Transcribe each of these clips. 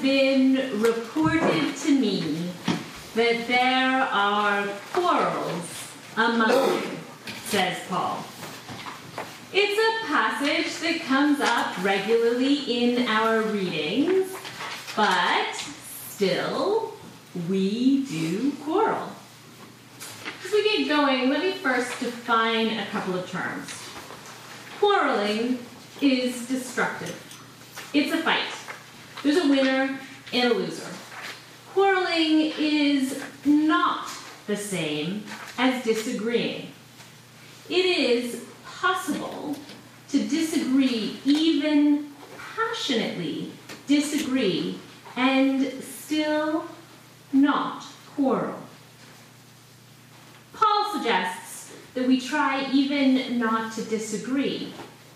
been reported to me that there are quarrels among you, says Paul. It's a passage that comes up regularly in our readings, but still, we do quarrel. As we get going, let me first define a couple of terms. Quarreling is destructive. It's a fight. There's a winner and a loser. Quarreling is not the same as disagreeing. It is possible to disagree, even passionately disagree, and still not quarrel. Paul suggests that we try even not to disagree.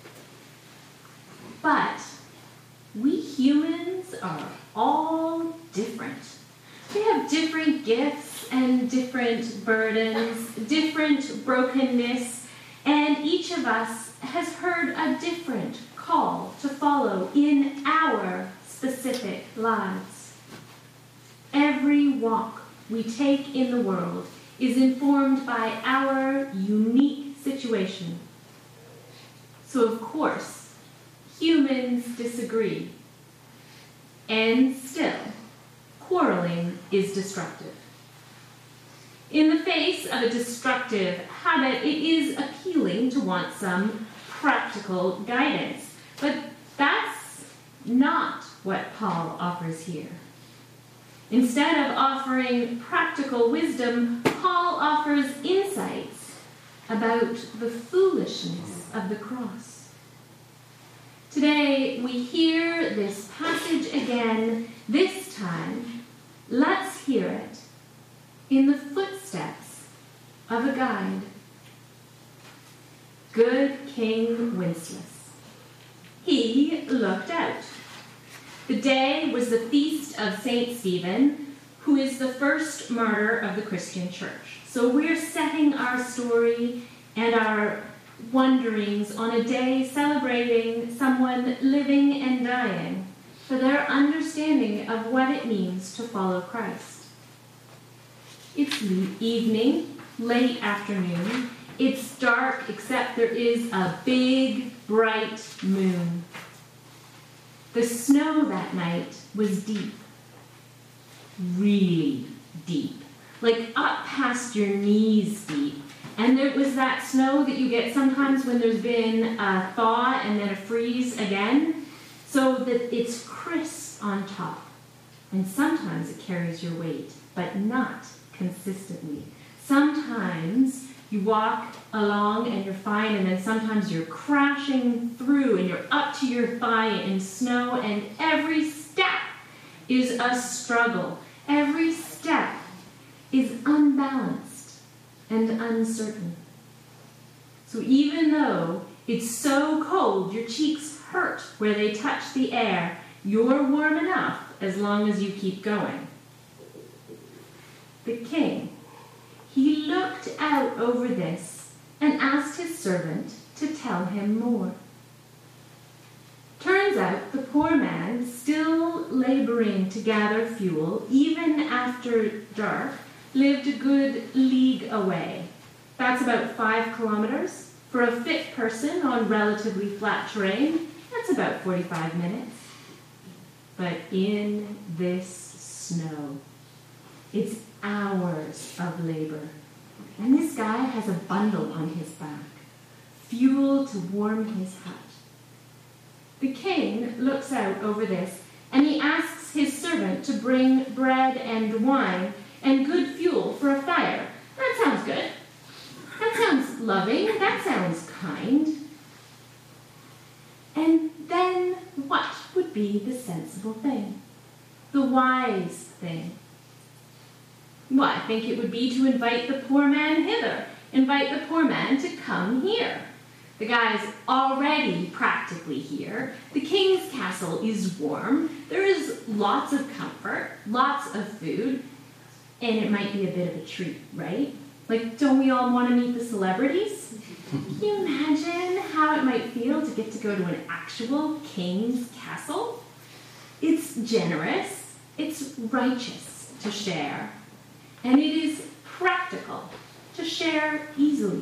But we humans are all different. We have different gifts and different burdens, different brokenness, and each of us has heard a different call to follow in our specific lives. Every walk we take in the world is informed by our unique situation. So, of course, humans disagree. And still, quarreling is destructive. In the face of a destructive habit, it is appealing to want some practical guidance. But that's not what Paul offers here. Instead of offering practical wisdom, Paul offers insights about the foolishness of the cross. Today, we hear this passage again. This time, let's hear it in the footsteps of a guide. Good King Wenceslas. He looked out. The day was the feast of St. Stephen, who is the first martyr of the Christian church. So we're setting our story and our wonderings on a day celebrating someone living and dying for their understanding of what it means to follow Christ. It's evening, late afternoon. It's dark, except there is a big, bright moon. The snow that night was deep. Really deep. Like up past your knees deep. And there was that snow that you get sometimes when there's been a thaw and then a freeze again, so that it's crisp on top. And sometimes it carries your weight, but not consistently. Sometimes you walk along and you're fine, and then sometimes you're crashing through and you're up to your thigh in snow, and every step is a struggle. Every step is unbalanced and uncertain. So even though it's so cold, your cheeks hurt where they touch the air, you're warm enough as long as you keep going. The king, he looked out over this and asked his servant to tell him more. Turns out the poor man, still laboring to gather fuel, even after dark, lived a good league away. That's about 5 kilometers. For a fit person on relatively flat terrain, that's about 45 minutes. But in this snow, it's hours of labor. And this guy has a bundle on his back, fuel to warm his hut. The king looks out over this, and he asks his servant to bring bread and wine and good fuel for a fire. That sounds good. That sounds loving. That sounds kind. And then what would be the sensible thing? The wise thing? Well, I think it would be to invite the poor man hither. Invite the poor man to come here. The guy's already practically here. The king's castle is warm. There is lots of comfort, lots of food, and it might be a bit of a treat, right? Like, don't we all want to meet the celebrities? Can you imagine how it might feel to get to go to an actual king's castle? It's generous. It's righteous to share, and it is practical to share easily.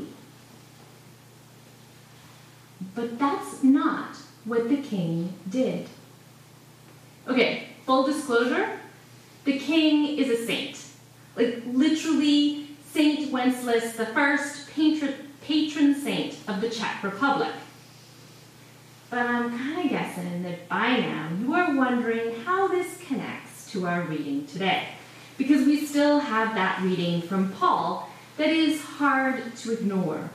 But that's not what the king did. Okay, full disclosure, the king is a saint. Like, literally, Saint Wenceslas, the first patron saint of the Czech Republic. But I'm kind of guessing that by now you are wondering how this connects to our reading today, because we still have that reading from Paul that is hard to ignore.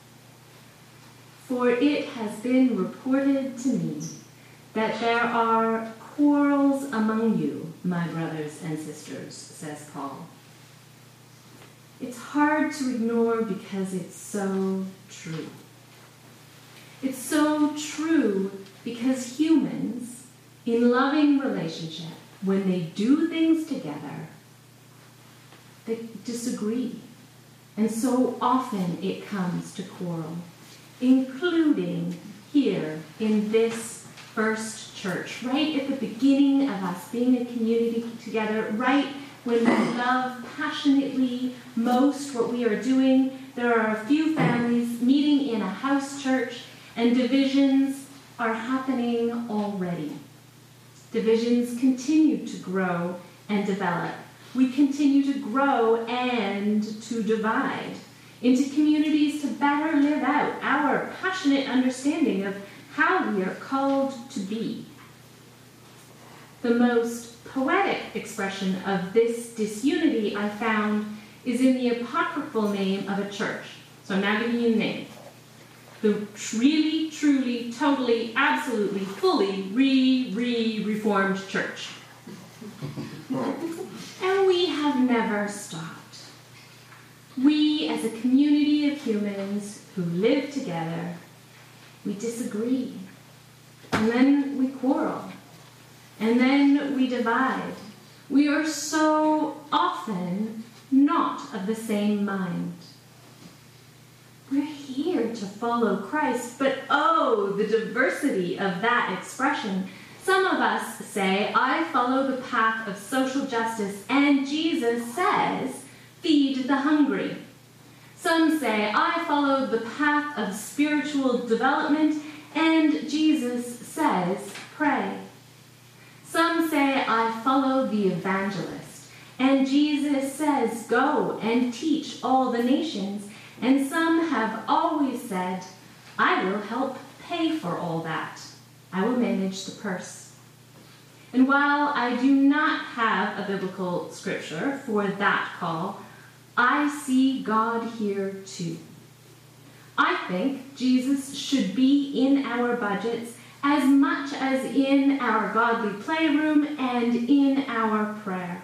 For it has been reported to me that there are quarrels among you, my brothers and sisters, says Paul. It's hard to ignore because it's so true. It's so true because humans, in loving relationship, when they do things together, they disagree. And so often it comes to quarrel, including here in this first church, right at the beginning of us being a community together, right when we love passionately most what we are doing. There are a few families meeting in a house church, and divisions are happening already. Divisions continue to grow and develop. We continue to grow and to divide into communities to better live out our passionate understanding of how we are called to be. The most poetic expression of this disunity I found is in the apocryphal name of a church. So I'm now giving you the name. The really, truly, totally, absolutely, fully reformed church. And we have never stopped. We, as a community of humans who live together, we disagree. And then we quarrel. And then we divide. We are so often not of the same mind. We're here to follow Christ, but oh, the diversity of that expression. Some of us say, I follow the path of social justice, and Jesus says, feed the hungry. Some say, I follow the path of spiritual development, and Jesus says, pray. Some say, I follow the evangelist, and Jesus says, go and teach all the nations. And some have always said, I will help pay for all that. I will manage the purse. And while I do not have a biblical scripture for that call, I see God here too. I think Jesus should be in our budgets as much as in our godly playroom and in our prayer.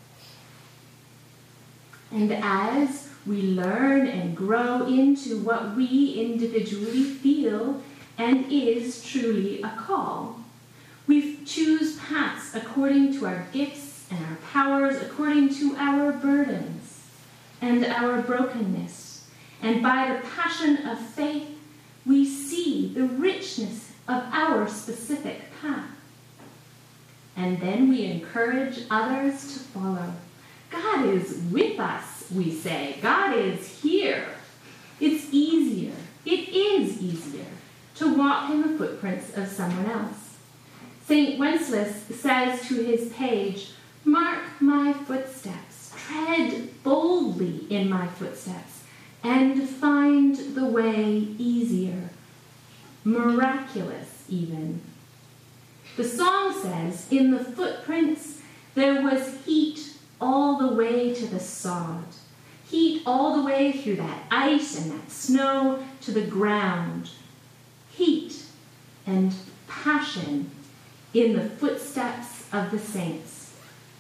And as we learn and grow into what we individually feel and is truly a call, we choose paths according to our gifts and our powers, according to our burdens and our brokenness. And by the passion of faith, we see the richness of our specific path. And then we encourage others to follow. God is with us, we say. God is here. It's easier. It is easier to walk in the footprints of someone else. St. Wenceslas says to his page, mark my footsteps, tread boldly in my footsteps, and find the way easier, miraculous even. The song says, in the footprints there was heat all the way to the sod, heat all the way through that ice and that snow to the ground, heat and passion in the footsteps of the saints.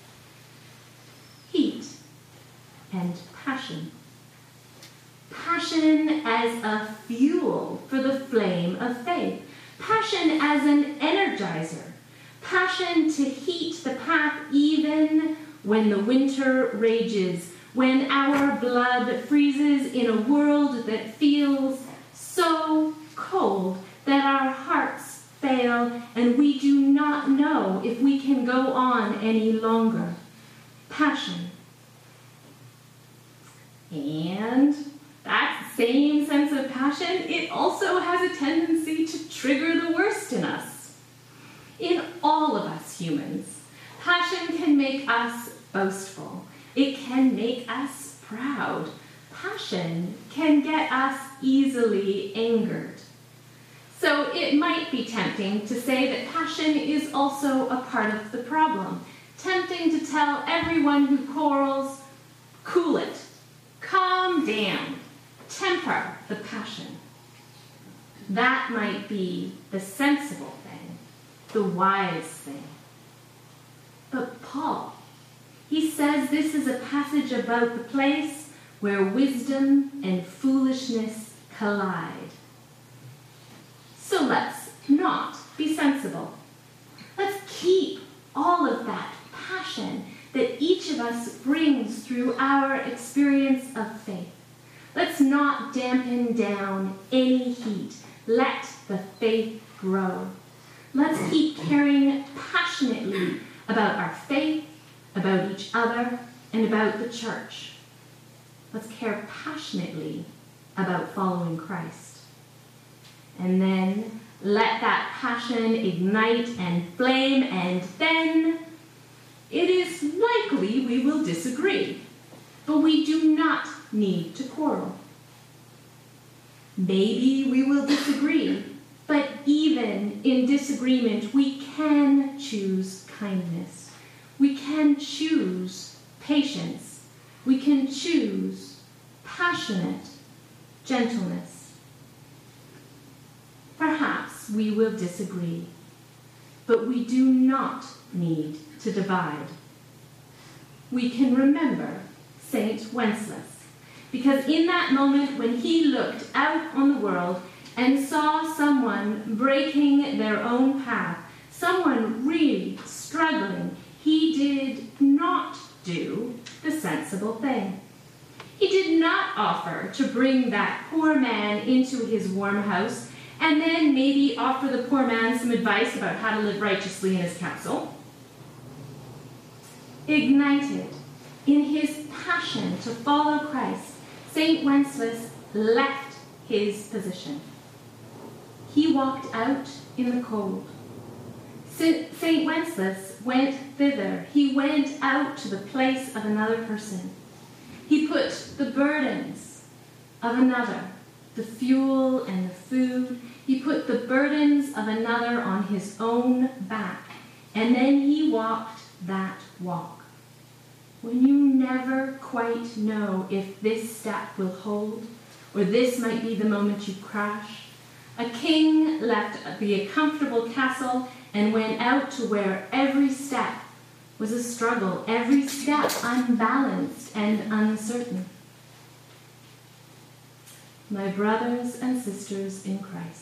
Heat and passion. Passion as a fuel for the flame of faith. Passion as an energizer. Passion to heat the path even when the winter rages, when our blood freezes in a world that feels so cold that our hearts fail, and we do not know if we can go on any longer. Passion. And that same sense of passion, it also has a tendency to trigger the worst in us. In all of us humans, passion can make us boastful. It can make us proud. Passion can get us easily angered. So it might be tempting to say that passion is also a part of the problem. Tempting to tell everyone who quarrels, cool it, calm down, temper the passion. That might be the sensible thing, the wise thing. But Paul, he says this is a passage about the place where wisdom and foolishness collide. So let's not be sensible. Let's keep all of that passion that each of us brings through our experience of faith. Let's not dampen down any heat. Let the faith grow. Let's keep caring passionately about our faith, about each other, and about the church. Let's care passionately about following Christ. And then let that passion ignite and flame, and then it is likely we will disagree. But we do not need to quarrel. Maybe we will disagree, but even in disagreement, we can choose kindness. We can choose patience. We can choose passionate gentleness. Perhaps we will disagree, but we do not need to divide. We can remember St. Wenceslas, because in that moment when he looked out on the world and saw someone breaking their own path, someone really struggling, he did not do the sensible thing. He did not offer to bring that poor man into his warm house and then maybe offer the poor man some advice about how to live righteously in his castle. Ignited in his passion to follow Christ, St. Wenceslas left his position. He walked out in the cold. St. Wenceslas went thither. He went out to the place of another person. He put the burdens of another, the fuel and the food, he put the burdens of another on his own back, and then he walked that walk. When you never quite know if this step will hold, or this might be the moment you crash, a king left the comfortable castle and went out to where every step was a struggle, every step unbalanced and uncertain. My brothers and sisters in Christ,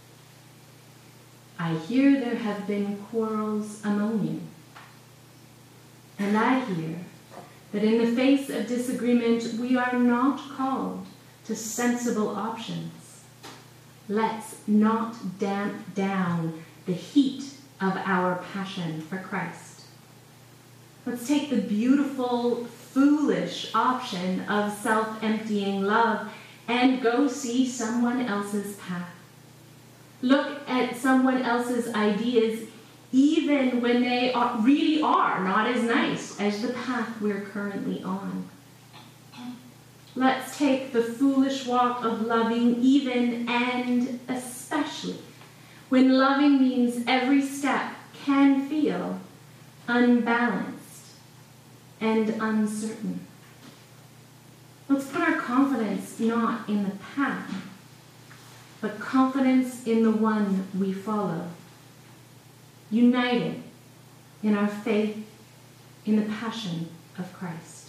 I hear there have been quarrels among you, and I hear that in the face of disagreement we are not called to sensible options. Let's not damp down the heat of our passion for Christ. Let's take the beautiful, foolish option of self-emptying love and go see someone else's path. Look at someone else's ideas even when they really are not as nice as the path we're currently on. Let's take the foolish walk of loving even and especially when loving means every step can feel unbalanced and uncertain. Let's put our confidence not in the path, but confidence in the one we follow, united in our faith in the passion of Christ.